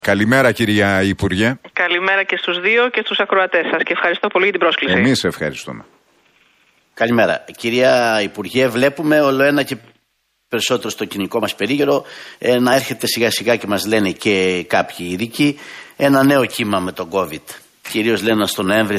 Καλημέρα κυρία Υπουργέ. Καλημέρα και στους δύο και στους ακροατές σας και ευχαριστώ πολύ για την πρόσκληση. Εμείς ευχαριστούμε. Καλημέρα. Κυρία Υπουργέ, βλέπουμε όλο ένα και περισσότερο στο κοινικό μας περίγυρο να έρχεται σιγά σιγά και μας λένε και κάποιοι ειδικοί ένα νέο κύμα με τον COVID. Κυρίως λένε στο Νοέμβρη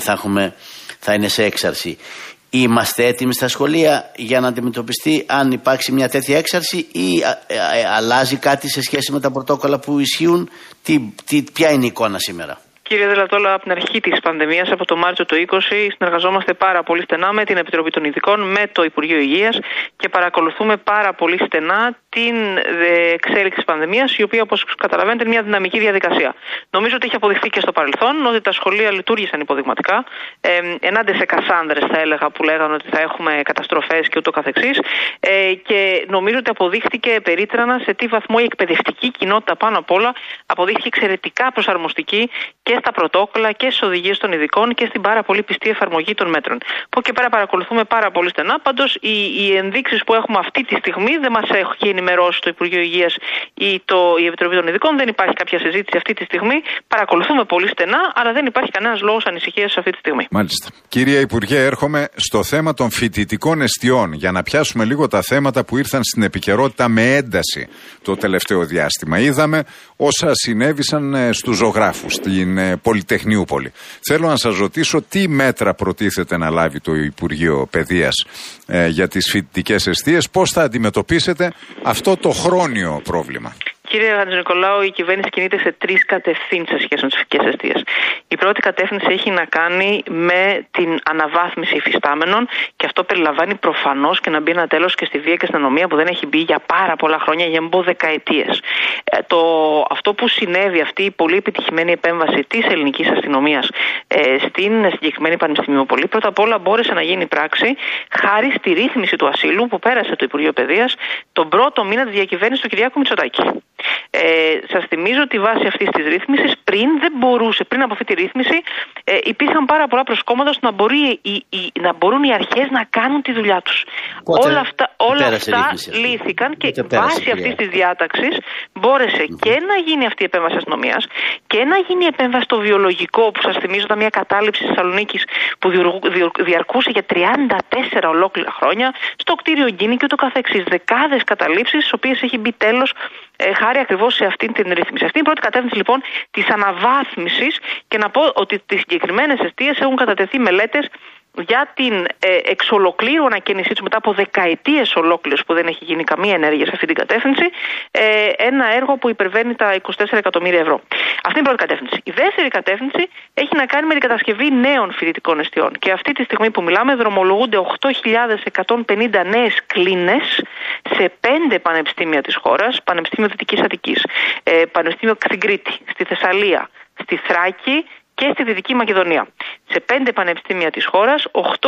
θα είναι σε έξαρση. Είμαστε έτοιμοι στα σχολεία για να αντιμετωπιστεί αν υπάρξει μια τέτοια έξαρση ή αλλάζει κάτι σε σχέση με τα πρωτόκολλα που ισχύουν? Ποια είναι η εικόνα σήμερα? Κύριε Δελατόλα, από την αρχή της πανδημίας, από το Μάρτιο του 2020, συνεργαζόμαστε πάρα πολύ στενά με την Επιτροπή των Ειδικών, με το Υπουργείο Υγείας και παρακολουθούμε πάρα πολύ στενά την εξέλιξη της πανδημίας, η οποία, όπως καταλαβαίνετε, είναι μια δυναμική διαδικασία. Νομίζω ότι έχει αποδειχθεί και στο παρελθόν ότι τα σχολεία λειτουργήσαν υποδειγματικά, ενάντια σε κασάνδρες, θα έλεγα, που λέγανε ότι θα έχουμε καταστροφές και ούτω καθεξής. Και νομίζω ότι αποδείχθηκε περίτρανα σε τι βαθμό η εκπαιδευτική κοινότητα πάνω απ' όλα αποδείχθηκε εξαιρετικά προσαρμοστική και στα πρωτόκολλα και στις οδηγίες των ειδικών και στην πάρα πολύ πιστή εφαρμογή των μέτρων. Από εκεί πέρα παρακολουθούμε πάρα πολύ στενά. Πάντως, οι ενδείξεις που έχουμε αυτή τη στιγμή δεν μας έχει ενημερώσει το Υπουργείο Υγείας ή η Επιτροπή των Ειδικών. Δεν υπάρχει κάποια συζήτηση αυτή τη στιγμή. Παρακολουθούμε πολύ στενά, αλλά δεν υπάρχει κανένας λόγος ανησυχίας αυτή τη στιγμή. Μάλιστα. Κύριε Υπουργέ, έρχομαι στο θέμα των φοιτητικών εστιών για να πιάσουμε λίγο τα θέματα που ήρθαν στην επικαιρότητα με ένταση το τελευταίο διάστημα. Είδαμε όσα συνέβησαν στους ζωγράφους στην Πολυτεχνιούπολη. Θέλω να σας ρωτήσω τι μέτρα προτίθεται να λάβει το Υπουργείο Παιδείας για τις φοιτητικές εστίες, πώς θα αντιμετωπίσετε αυτό το χρόνιο πρόβλημα? Κύριε Χατζηνικολάου, η κυβέρνηση κινείται σε τρεις κατευθύνσεις σε σχέση με τις φοιτητικές εστίες. Η πρώτη κατεύθυνση έχει να κάνει με την αναβάθμιση υφιστάμενων και αυτό περιλαμβάνει προφανώς και να μπει ένα τέλος και στη βία και στην αστυνομία που δεν έχει μπει για πάρα πολλά χρόνια, για μπω δεκαετίες. Αυτό που συνέβη, αυτή η πολύ επιτυχημένη επέμβαση της ελληνικής αστυνομίας στην συγκεκριμένη Πανεπιστημιούπολη, πρώτα απ' όλα μπόρεσε να γίνει πράξη χάρη στη ρύθμιση του ασύλου που πέρασε το Υπουργείο Παιδείας τον πρώτο μήνα της διακυβέρνησης του Κυριάκου Μητσοτάκη. Σας θυμίζω ότι βάσει αυτής της ρύθμισης πριν από αυτή τη ρύθμιση υπήρχαν πάρα πολλά προσκόμματα ώστε να μπορούν οι αρχές να κάνουν τη δουλειά τους. Όλα αυτά λύθηκαν και βάσει αυτής της διάταξης μπόρεσε και να γίνει αυτή η επέμβαση αστυνομίας και να γίνει η επέμβαση στο βιολογικό, που σας θυμίζω ήταν μια κατάληψη της Θεσσαλονίκης που διαρκούσε για 34 ολόκληρα χρόνια, στο κτίριο Γκίνη και ούτω καθεξής. Δεκάδες καταλήψεις, στις οποίες έχει μπει τέλος χάρη ακριβώς σε αυτήν την ρύθμιση. Αυτή είναι η πρώτη κατεύθυνση λοιπόν της αναβάθμισης και να πω ότι τις συγκεκριμένες εστίες έχουν κατατεθεί μελέτες για την εξ ολοκλήρου ανακαίνισή του μετά από δεκαετίες ολόκληρες που δεν έχει γίνει καμία ενέργεια σε αυτή την κατεύθυνση, ένα έργο που υπερβαίνει τα 24 εκατομμύρια ευρώ. Αυτή είναι η πρώτη κατεύθυνση. Η δεύτερη κατεύθυνση έχει να κάνει με την κατασκευή νέων φοιτητικών εστιών και αυτή τη στιγμή που μιλάμε δρομολογούνται 8.150 νέες κλίνες σε 5 πανεπιστήμια της χώρας, Πανεπιστήμιο Δυτικής Αττικής, Πανεπιστήμιο στην Κρήτη, στη Θεσσαλία, στη Θράκη και στη Δυτική Μακεδονία. Σε 5 πανεπιστήμια της χώρας,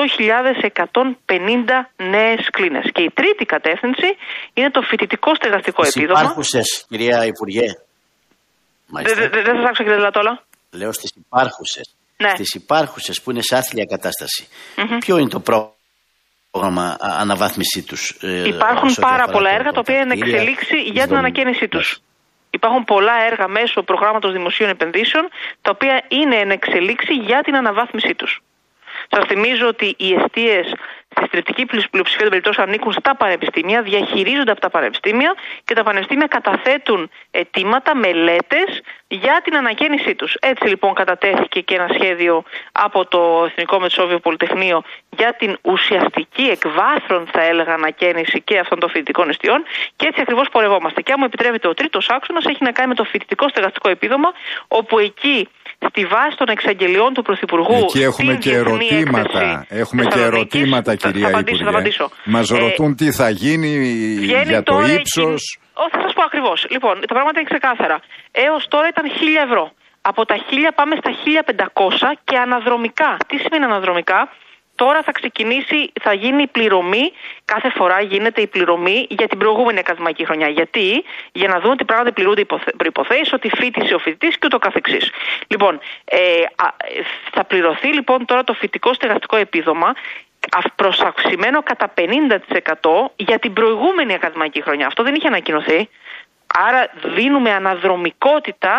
8.150 νέες κλίνες. Και η τρίτη κατεύθυνση είναι το φοιτητικό στεγαστικό επίδομα. Στις υπάρχουσες, κυρία Υπουργέ. Δεν σας άκουσα, κύριε Δελατόλα. Λέω στις υπάρχουσες. Ναι. Στις υπάρχουσες που είναι σε άθλια κατάσταση. Ποιο είναι το πρόγραμμα αναβάθμισή τους? Υπάρχουν πάρα πολλά έργα τα οποία είναι εξελίξη για την ανακαίνισή τους. Υπάρχουν πολλά έργα μέσω προγράμματος δημοσίων επενδύσεων, τα οποία είναι εν εξελίξη για την αναβάθμισή τους. Σας θυμίζω ότι οι εστίες στη στριπτική πλειοψηφία των περιπτώσεων ανήκουν στα πανεπιστήμια, διαχειρίζονται από τα πανεπιστήμια και τα πανεπιστήμια καταθέτουν αιτήματα, μελέτες για την ανακαίνισή τους. Έτσι λοιπόν κατατέθηκε και ένα σχέδιο από το Εθνικό Μετσόβιο Πολυτεχνείο για την ουσιαστική εκβάθρον, θα έλεγα, ανακαίνιση και αυτών των φοιτητικών εστιών και έτσι ακριβώς πορευόμαστε. Και αν μου επιτρέπετε, ο τρίτος άξονας έχει να κάνει με το φοιτητικό στεγαστικό επίδομα, όπου εκεί στη βάση των εξαγγελιών του Πρωθυπουργού. Εκεί έχουμε και ερωτήματα. Έχουμε και ερωτήματα, κυρία Υπουργέ. Μας ρωτούν τι θα γίνει για το ύψος. Θα σας πω ακριβώς. Λοιπόν, τα πράγματα είναι ξεκάθαρα. Έως τώρα ήταν 1.000 ευρώ. Από τα 1.000 πάμε στα 1.500 και αναδρομικά. Τι σημαίνει αναδρομικά? Τώρα θα ξεκινήσει, θα γίνει η πληρωμή, κάθε φορά γίνεται η πληρωμή για την προηγούμενη ακαδημαϊκή χρονιά. Γιατί? Για να δούμε ότι πράγματι πληρούνται οι προϋποθέσεις, ότι φοιτησε ο φοιτητής και ούτω καθεξής. Λοιπόν, θα πληρωθεί λοιπόν τώρα το φοιτητικό στεγαστικό επίδομα προς αυξημένο κατά 50% για την προηγούμενη ακαδημαϊκή χρονιά. Αυτό δεν είχε ανακοινωθεί. Άρα δίνουμε αναδρομικότητα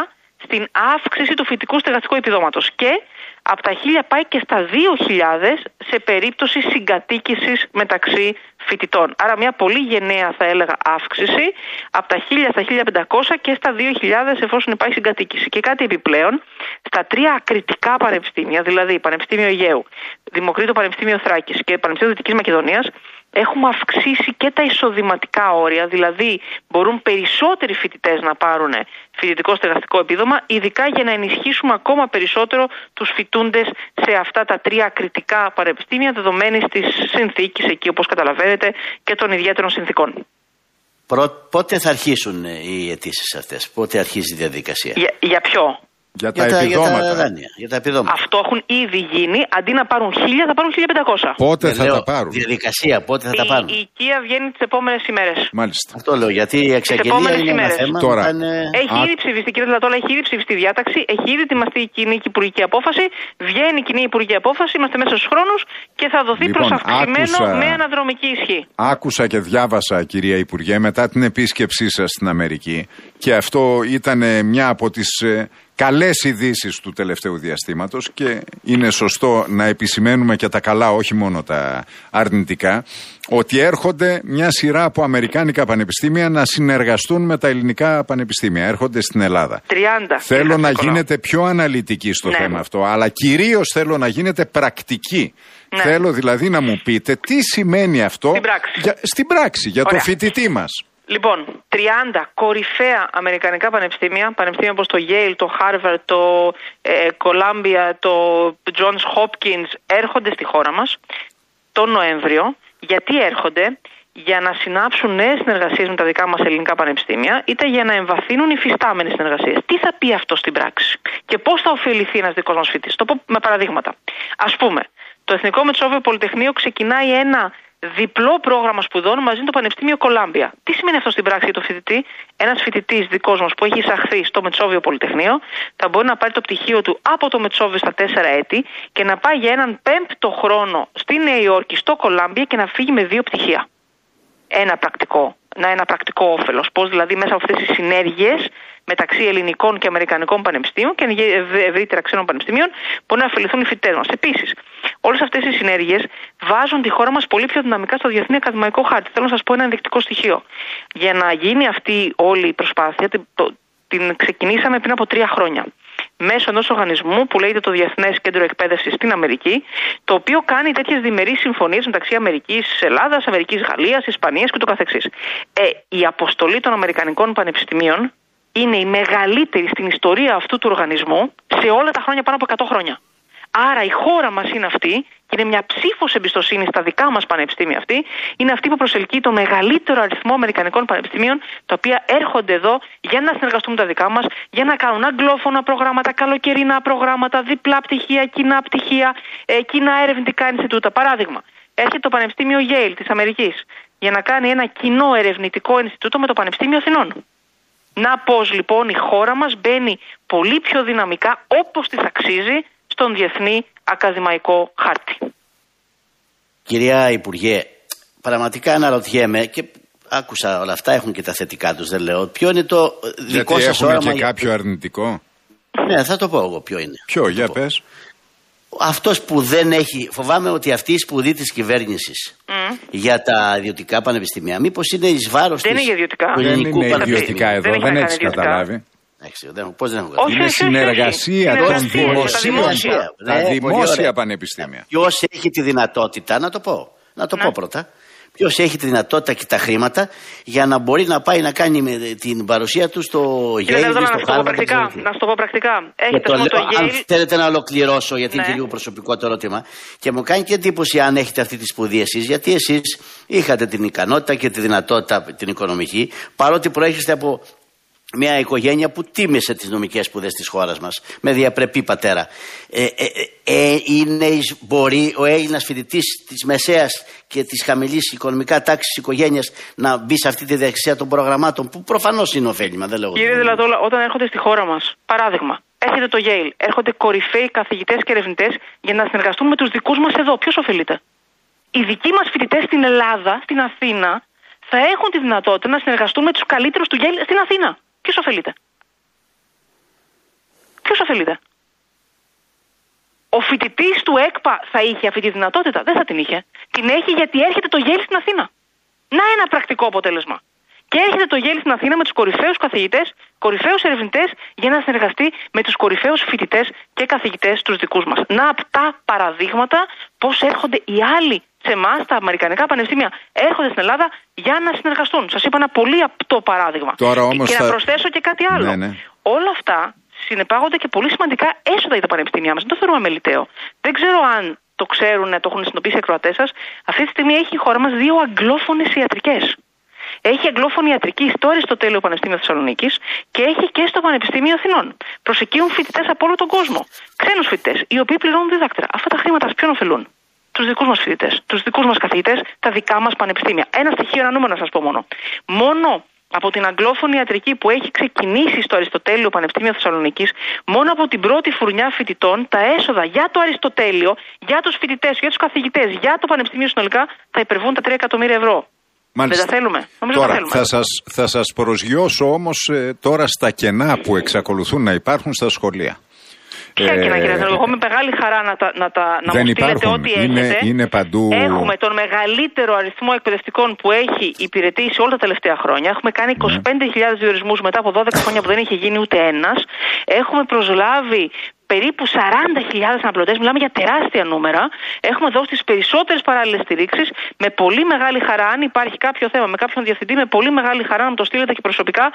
στην αύξηση του φοιτητικού στεγαστικού επιδόματος. Και από τα 1.000 πάει και στα 2.000 σε περίπτωση συγκατοίκησης μεταξύ φοιτητών. Άρα μια πολύ γενναία, θα έλεγα, αύξηση από τα 1.000 στα 1.500 και στα 2.000 εφόσον υπάρχει συγκατοίκηση. Και κάτι επιπλέον, στα 3 ακριτικά πανεπιστήμια, δηλαδή Πανεπιστήμιο Αιγαίου, Δημοκρίτο Πανεπιστήμιο Θράκης και Πανεπιστήμιο Δυτικής Μακεδονίας, έχουμε αυξήσει και τα εισοδηματικά όρια, δηλαδή μπορούν περισσότεροι φοιτητές να πάρουν φοιτητικό στεγαστικό επίδομα, ειδικά για να ενισχύσουμε ακόμα περισσότερο τους φοιτούντες σε αυτά τα 3 ακριτικά πανεπιστήμια, δεδομένης της συνθήκης εκεί, όπως καταλαβαίνετε, και των ιδιαίτερων συνθήκων. Πότε θα αρχίσουν οι αιτήσεις αυτές, πότε αρχίζει η διαδικασία? Για ποιο? Για τα επιδόματα. Για τα επιδόματα. Αυτό έχουν ήδη γίνει. Αντί να πάρουν 1.000, θα πάρουν 1.500. Πότε θα τα πάρουν? Διαδικασία, πότε θα τα πάρουν? Η οικία βγαίνει τις επόμενες ημέρες. Μάλιστα. Αυτό λέω, γιατί η εξαγγελία είναι ένα θέμα. Τώρα. Έχει ήδη ψηφιστεί, κύριε Δελατόλα, έχει ήδη ψηφιστεί διάταξη, έχει ήδη ετοιμαστεί η κοινή υπουργική απόφαση. Βγαίνει η κοινή υπουργική απόφαση, είμαστε μέσα στους χρόνους και θα δοθεί προς αυξημένο με αναδρομική ισχύ. Άκουσα και διάβασα, κυρία Υπουργέ, μετά την επίσκεψή σας στην Αμερική, και αυτό ήταν μια από τις καλές ειδήσεις του τελευταίου διαστήματος, και είναι σωστό να επισημαίνουμε και τα καλά, όχι μόνο τα αρνητικά, ότι έρχονται μια σειρά από αμερικάνικα πανεπιστήμια να συνεργαστούν με τα ελληνικά πανεπιστήμια. Έρχονται στην Ελλάδα. 30. Θέλω να γίνετε πιο αναλυτικοί στο θέμα αυτό, αλλά κυρίως θέλω να γίνετε πρακτικοί. Ναι. Θέλω δηλαδή να μου πείτε τι σημαίνει αυτό στην πράξη για το φοιτητή μας. Λοιπόν, 30 κορυφαία αμερικανικά πανεπιστήμια όπως το Yale, το Harvard, το Columbia, το Johns Hopkins έρχονται στη χώρα μας τον Νοέμβριο. Γιατί έρχονται? Για να συνάψουν νέες συνεργασίες με τα δικά μας ελληνικά πανεπιστήμια, είτε για να εμβαθύνουν υφιστάμενες συνεργασίες. Τι θα πει αυτό στην πράξη και πώς θα ωφεληθεί ένας δικός μας φοιτητής? Το πω με παραδείγματα. Ας πούμε, το Εθνικό Μετσόβιο Πολυτεχνείο ξεκινάει ένα διπλό πρόγραμμα σπουδών μαζί με το Πανεπιστήμιο Κολάμπια. Τι σημαίνει αυτό στην πράξη για το φοιτητή? Ένας φοιτητής δικός μας που έχει εισαχθεί στο Μετσόβιο Πολυτεχνείο θα μπορεί να πάρει το πτυχίο του από το Μετσόβιο στα 4 έτη και να πάει για έναν 5ο χρόνο στη Νέα Υόρκη, στο Κολάμπια, και να φύγει με 2 πτυχία. Ένα πρακτικό όφελος. Πώς δηλαδή μέσα από αυτές τις συνέργειες μεταξύ ελληνικών και αμερικανικών πανεπιστήμιων και ευρύτερα ξένων πανεπιστήμιων μπορεί να ωφεληθούν οι φοιτητές μας. Επίσης, όλες αυτές οι συνέργειες βάζουν τη χώρα μας πολύ πιο δυναμικά στο διεθνή ακαδημαϊκό χάρτη. Θέλω να σας πω ένα ενδεικτικό στοιχείο. Για να γίνει αυτή όλη η προσπάθεια, την ξεκινήσαμε πριν από 3 χρόνια. Μέσω ενός οργανισμού που λέγεται το Διεθνές Κέντρο Εκπαίδευσης στην Αμερική, το οποίο κάνει τέτοιες διμερείς συμφωνίες μεταξύ Αμερικής, Ελλάδας, Αμερικής, Γαλλίας, Ισπανίας και το καθεξής. Η αποστολή των Αμερικανικών πανεπιστημίων είναι η μεγαλύτερη στην ιστορία αυτού του οργανισμού σε όλα τα χρόνια, πάνω από 100 χρόνια. Άρα η χώρα μας είναι αυτή, και είναι μια ψήφος εμπιστοσύνη στα δικά μας πανεπιστήμια αυτή, είναι αυτή που προσελκύει το μεγαλύτερο αριθμό αμερικανικών πανεπιστημίων, τα οποία έρχονται εδώ για να συνεργαστούν με τα δικά μας, για να κάνουν αγγλόφωνα προγράμματα, καλοκαιρινά προγράμματα, διπλά πτυχία, κοινά πτυχία, κοινά ερευνητικά Ινστιτούτα. Παράδειγμα, έρχεται το Πανεπιστήμιο Yale της Αμερικής για να κάνει ένα κοινό ερευνητικό Ινστιτούτο με το Πανεπιστήμιο Αθηνών. Να πώς λοιπόν η χώρα μας μπαίνει πολύ πιο δυναμικά, όπως της αξίζει, στον διεθνή ακαδημαϊκό χάρτη. Κυρία Υπουργέ, πραγματικά αναρωτιέμαι, και άκουσα όλα αυτά, έχουν και τα θετικά τους, δεν λέω. Ποιο είναι το δικό σας όραμα? Γιατί έχουν και κάποιο αρνητικό? Ναι, θα το πω εγώ ποιο είναι. Ποιο, για πες. Αυτός που δεν έχει, φοβάμαι ότι αυτή η σπουδή της κυβέρνησης για τα ιδιωτικά πανεπιστήμια μήπως είναι εις βάρος του ελληνικού πανεπιστήμιου. Δεν είναι ιδιωτικά εδώ, δεν έχεις καταλάβει. Πώς δεν έχω είναι συνεργασία των δημοσίων, τα δημόσια πανεπιστήμια. Ποιος έχει τη δυνατότητα, να το πω πρώτα, ποιος έχει τη δυνατότητα και τα χρήματα για να μπορεί να πάει να κάνει την παρουσία του στο Yale ή στο Harvard? Να σου το πω πρακτικά. Αν θέλετε να ολοκληρώσω, γιατί είναι και λίγο προσωπικό το ερώτημα, και μου κάνει και εντύπωση αν έχετε αυτή τη σπουδή εσείς, γιατί εσείς είχατε την ικανότητα και τη δυνατότητα την οικονομική, παρότι προέρχεστε από μια οικογένεια που τίμησε τις νομικές σπουδές της χώρας μας με διαπρεπή πατέρα. Μπορεί ο Έλληνας φοιτητής της μεσαίας και της χαμηλής οικονομικά τάξης οικογένειας να μπει σε αυτή τη διαδικασία των προγραμμάτων που προφανώς είναι ωφέλιμα? Κύριε Δελατόλα, όταν έρχονται στη χώρα μας, παράδειγμα, έρχεται το Yale, έρχονται κορυφαίοι καθηγητές και ερευνητές για να συνεργαστούν με τους δικούς μας εδώ. Ποιος ωφελείται? Οι δικοί μας φοιτητές στην Ελλάδα, στην Αθήνα, θα έχουν τη δυνατότητα να συνεργαστούν με τους καλύτερους του Yale στην Αθήνα. Ποιος ωφελείται? ωφελείται. Ο φοιτητής του ΕΚΠΑ θα είχε αυτή τη δυνατότητα? Δεν θα την είχε. Την έχει γιατί έρχεται το Yale στην Αθήνα. Να ένα πρακτικό αποτέλεσμα. Και έρχεται το Yale στην Αθήνα με τους κορυφαίους καθηγητές, κορυφαίους ερευνητές για να συνεργαστεί με τους κορυφαίους φοιτητές και καθηγητές τους δικούς μας. Να απτά παραδείγματα πώς έρχονται οι άλλοι σε εμάς, τα αμερικανικά πανεπιστήμια έρχονται στην Ελλάδα για να συνεργαστούν. Σας είπα ένα πολύ απτό παράδειγμα. Τώρα όμως και να προσθέσω και κάτι άλλο. Ναι. Όλα αυτά συνεπάγονται και πολύ σημαντικά έσοδα για τα πανεπιστήμια μας. Δεν το θεωρούμε μελιτέο. Δεν ξέρω αν το ξέρουν, το έχουν συνειδητοποιήσει οι ακροατές σας. Αυτή τη στιγμή έχει η χώρα μας 2 αγγλόφωνες ιατρικές. Έχει αγγλόφωνη ιατρική στο Αριστοτέλειο Πανεπιστήμιο Θεσσαλονίκης και έχει και στο Πανεπιστήμιο Αθηνών. Προσεκύουν φοιτητές από όλο τον κόσμο. Ξένους φοιτητές, οι οποίοι πληρώνουν διδάκτρα. Αυτά τα χρήματα ποιον ωφελούν? Τους δικούς μας φοιτητές, τους δικούς μας καθηγητές, τα δικά μας πανεπιστήμια. Ένα στοιχείο, ένα νούμερο να σας πω μόνο. Μόνο από την αγγλόφωνη ιατρική που έχει ξεκινήσει στο Αριστοτέλειο Πανεπιστήμιο Θεσσαλονίκης, μόνο από την πρώτη φουρνιά φοιτητών, τα έσοδα για το Αριστοτέλειο, για τους φοιτητές, για τους καθηγητές, για το Πανεπιστήμιο συνολικά θα υπερβούν τα 3 εκατομμύρια ευρώ. Μάλιστα. Δεν τα θέλουμε. Τώρα, θα σας προσγειώσω όμως τώρα στα κενά που εξακολουθούν να υπάρχουν στα σχολεία. Ποια κενά, κύριε Θεοδωρή? Εγώ με μεγάλη χαρά να μου στείλετε ό,τι έχετε. Είναι παντού. Έχουμε τον μεγαλύτερο αριθμό εκπαιδευτικών που έχει υπηρετήσει όλα τα τελευταία χρόνια. Έχουμε κάνει 25.000 διορισμούς μετά από 12 χρόνια που δεν είχε γίνει ούτε ένας. Έχουμε προσλάβει περίπου 40.000 αναπληρωτές, μιλάμε για τεράστια νούμερα. Έχουμε δώσει τις περισσότερες παράλληλες στηρίξεις. Με πολύ μεγάλη χαρά, αν υπάρχει κάποιο θέμα με κάποιον διευθυντή, με πολύ μεγάλη χαρά να μου το στείλετε και προσωπικά,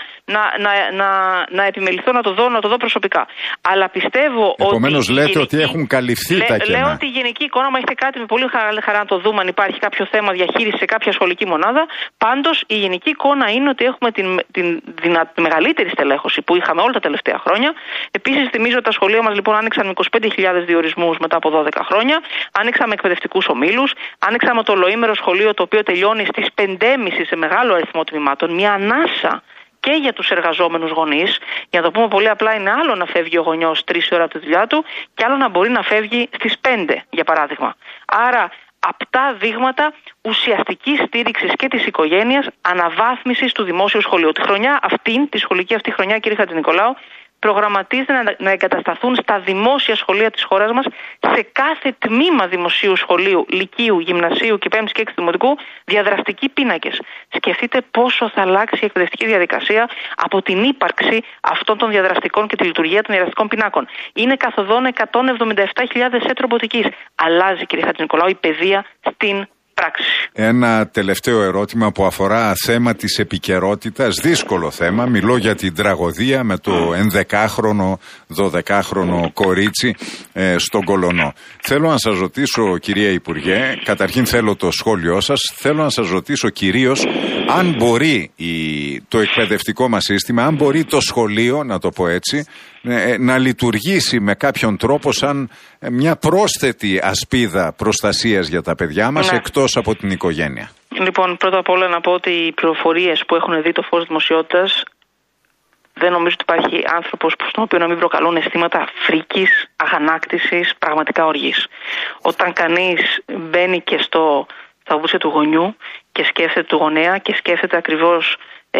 να επιμεληθώ να το δω προσωπικά. Αλλά πιστεύω ότι. Επομένως, λέτε ότι έχουν καλυφθεί τα κενά. Λέω ότι η γενική εικόνα, μα έχετε κάτι με πολύ μεγάλη χαρά να το δούμε, αν υπάρχει κάποιο θέμα διαχείριση σε κάποια σχολική μονάδα. Πάντως, η γενική εικόνα είναι ότι έχουμε τη μεγαλύτερη στελέχωση που είχαμε όλα τα τελευταία χρόνια. Επίσης, θυμίζω τα σχολεία μας λοιπόν άνοιξαν με 25.000 διορισμούς μετά από 12 χρόνια. Άνοιξαμε εκπαιδευτικούς ομίλους. Άνοιξαμε το ολοήμερο σχολείο το οποίο τελειώνει στις 5.30 σε μεγάλο αριθμό τμήματων. Μια ανάσα και για τους εργαζόμενους γονείς. Για να το πούμε πολύ απλά, είναι άλλο να φεύγει ο γονιός 3 ώρα από τη δουλειά του και άλλο να μπορεί να φεύγει στις 5, για παράδειγμα. Άρα, απτά δείγματα ουσιαστικής στήριξης και της οικογένειας, αναβάθμισης του δημόσιου σχολείου. Τη σχολική αυτή χρονιά, κύριε Χατζηνικολάου, προγραμματίζεται να εγκατασταθούν στα δημόσια σχολεία της χώρας μας, σε κάθε τμήμα δημοσίου σχολείου, λυκείου, γυμνασίου και 5ης και 6ης δημοτικού, διαδραστικοί πίνακες. Σκεφτείτε πόσο θα αλλάξει η εκπαιδευτική διαδικασία από την ύπαρξη αυτών των διαδραστικών και τη λειτουργία των διαδραστικών πινάκων. Είναι καθοδόν 177.000 σετ ρομποτικής. Αλλάζει, κύριε Χατζηνικολάου, η παιδεία στην πράξη. Ένα τελευταίο ερώτημα που αφορά θέμα της επικαιρότητας, δύσκολο θέμα. Μιλώ για την τραγωδία με το 11χρονο, 12χρονο κορίτσι στον Κολονό. Θέλω να σας ρωτήσω, κυρία Υπουργέ, καταρχήν θέλω το σχόλιο σας, θέλω να σας ρωτήσω κυρίως αν μπορεί το εκπαιδευτικό μας σύστημα, αν μπορεί το σχολείο, να το πω έτσι, να λειτουργήσει με κάποιον τρόπο σαν μια πρόσθετη ασπίδα προστασίας για τα παιδιά μας, εκτός από την οικογένεια. Λοιπόν, πρώτα απ' όλα να πω ότι οι πληροφορίες που έχουν δει το φως δημοσιότητας, δεν νομίζω ότι υπάρχει άνθρωπος στον οποίο να μην προκαλούν αισθήματα φρίκης, αγανάκτησης, πραγματικά οργής. Όταν κανείς μπαίνει και στα βούσια του γονιού και σκέφτεται του γονέα και σκέφτεται ακριβώς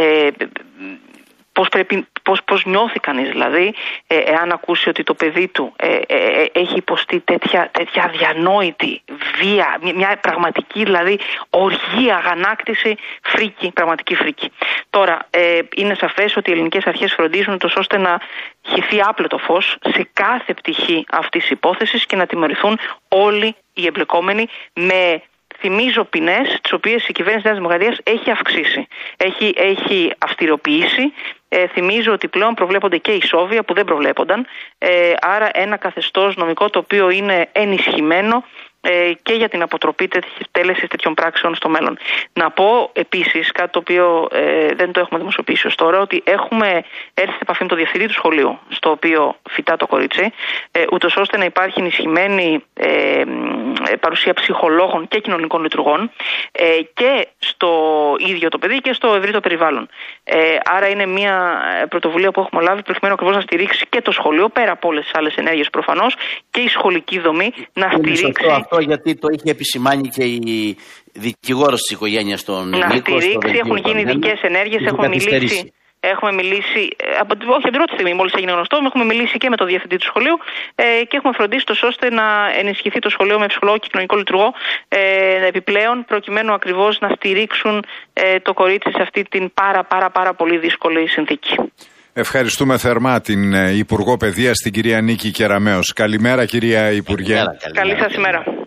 πώς νιώθει κανείς, δηλαδή, εάν ακούσει ότι το παιδί του έχει υποστεί τέτοια αδιανόητη βία, μια πραγματική δηλαδή οργή, αγανάκτηση, φρίκη, πραγματική φρίκη. Τώρα, είναι σαφές ότι οι ελληνικές αρχές φροντίζουν τόσο ώστε να χυθεί άπλετο φως σε κάθε πτυχή αυτής της υπόθεσης και να τιμωρηθούν όλοι οι εμπλεκόμενοι με, θυμίζω, ποινές τις οποίες η κυβέρνηση της Νέας Δημοκρατίας έχει αυξήσει, έχει αυστηροποιήσει. Θυμίζω ότι πλέον προβλέπονται και ισόβια που δεν προβλέπονταν, άρα ένα καθεστώς νομικό το οποίο είναι ενισχυμένο και για την αποτροπή τέλεσης τέτοιων πράξεων στο μέλλον. Να πω επίσης κάτι το οποίο δεν το έχουμε δημοσιοποιήσει ως τώρα, ότι έχουμε έρθει σε επαφή με το διευθυντή του σχολείου στο οποίο φοιτά το κορίτσι, ούτως ώστε να υπάρχει ενισχυμένη παρουσία ψυχολόγων και κοινωνικών λειτουργών και στο ίδιο το παιδί και στο ευρύτερο περιβάλλον. Άρα είναι μια πρωτοβουλία που έχουμε λάβει προκειμένου ακριβώς να στηρίξει και το σχολείο, πέρα από όλες τις άλλες ενέργειες προφανώς, και η σχολική δομή να στηρίξει. Αυτό γιατί το είχε επισημάνει και η δικηγόρος της οικογένειας των Νίκο. Να στηρίξει, έχουν γίνει ειδικές ενέργειες, έχουν μιλήσει Έχουμε μιλήσει, όχι από την πρώτη στιγμή, μόλις έγινε γνωστό, έχουμε μιλήσει και με τον διευθυντή του σχολείου και έχουμε φροντίσει ώστε να ενισχυθεί το σχολείο με ψυχολόγο και κοινωνικό λειτουργό επιπλέον, προκειμένου ακριβώς να στηρίξουν το κορίτσι σε αυτή την πάρα πολύ δύσκολη συνθήκη. Ευχαριστούμε θερμά την Υπουργό Παιδείας, την κυρία Νίκη Κεραμέως. Καλημέρα, κυρία Υπουργέ. Καλή σας ημέρα.